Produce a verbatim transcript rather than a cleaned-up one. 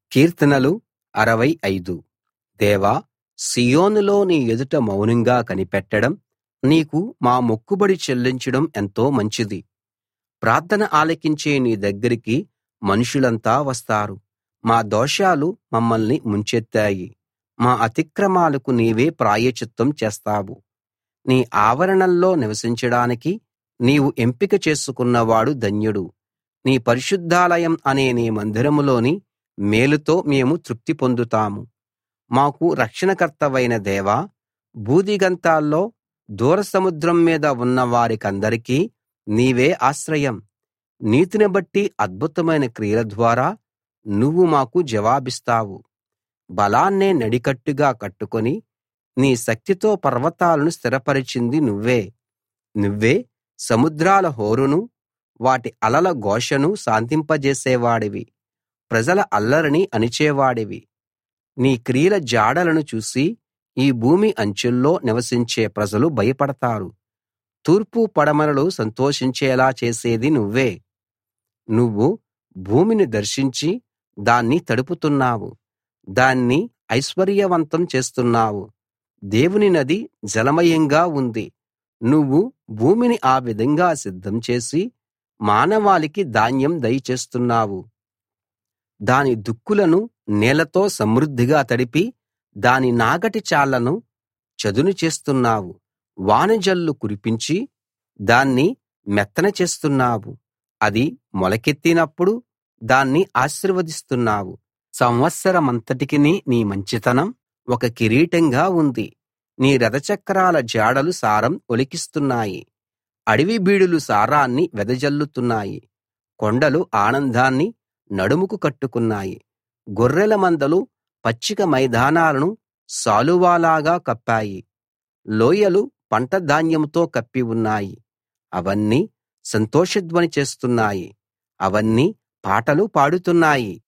కీర్తనలు అరవై ఐదు. దేవా, సీయోనులో నీ ఎదుట మౌనంగా కనిపెట్టడం, నీకు మా మొక్కుబడి చెల్లించడం ఎంతో మంచిది. ప్రార్థన ఆలకించే నీ దగ్గరికి మనుషులంతా వస్తారు. మా దోషాలు మమ్మల్ని ముంచెత్తాయి, మా అతిక్రమాలకు నీవే ప్రాయశ్చిత్తం చేస్తావు. నీ ఆవరణల్లో నివసించడానికి నీవు ఎంపిక చేసుకున్నవాడు ధన్యుడు. నీ పరిశుద్ధాలయం అనే నీ మందిరంలోని మేలుతో మేము తృప్తి పొందుతాము. మాకు రక్షణకర్తవైన దేవా, భూదిగంతాల్లో దూర సముద్రం మీద ఉన్న వారికందరికీ నీవే ఆశ్రయం. నీతిని బట్టి అద్భుతమైన క్రియల ద్వారా నువ్వు మాకు జవాబిస్తావు. బలాన్నే నడికట్టుగా కట్టుకుని నీ శక్తితో పర్వతాలను స్థిరపరచింది నువ్వే. నువ్వే సముద్రాల హోరును, వాటి అలల ఘోషను శాంతింపజేసేవాడివి. ప్రజల అల్లరిని అణిచేవాడివి. నీ క్రియల జాడలను చూసి ఈ భూమి అంచుల్లో నివసించే ప్రజలు భయపడతారు. తూర్పు పడమరలు సంతోషించేలా చేసేది నువ్వే. నువ్వు భూమిని దర్శించి దాన్ని తడుపుతున్నావు, దాన్ని ఐశ్వర్యవంతం చేస్తున్నావు. దేవుని నది జలమయంగా ఉంది. నువ్వు భూమిని ఆ విధంగా సిద్ధం చేసి మానవాళికి ధాన్యం దయచేస్తున్నావు. దాని దుక్కులను నీళ్లతో సమృద్ధిగా తడిపి దాని నాగటి చాళ్లను చదును చేస్తున్నావు. వానజల్లు కురిపించి దాన్ని మెత్తన చేస్తున్నావు. అది మొలకెత్తినప్పుడు దాన్ని ఆశీర్వదిస్తున్నావు. సంవత్సరమంతటికి నీ మంచితనం ఒక కిరీటంగా ఉంది. నీ రథచక్రాల జాడలు సారం ఒలికిస్తున్నాయి. అడవి బీడులు సారాన్ని వెదజల్లుతున్నాయి. కొండలు ఆనందాన్ని నడుముకు కట్టుకున్నాయి. గొర్రెల మందలు పచ్చిక మైదానాలను శాలువాలాగా కప్పాయి. లోయలు పంట ధాన్యంతో కప్పి ఉన్నాయి. అవన్నీ సంతోషధ్వని చేస్తున్నాయి. అవన్నీ పాటలు పాడుతున్నాయి.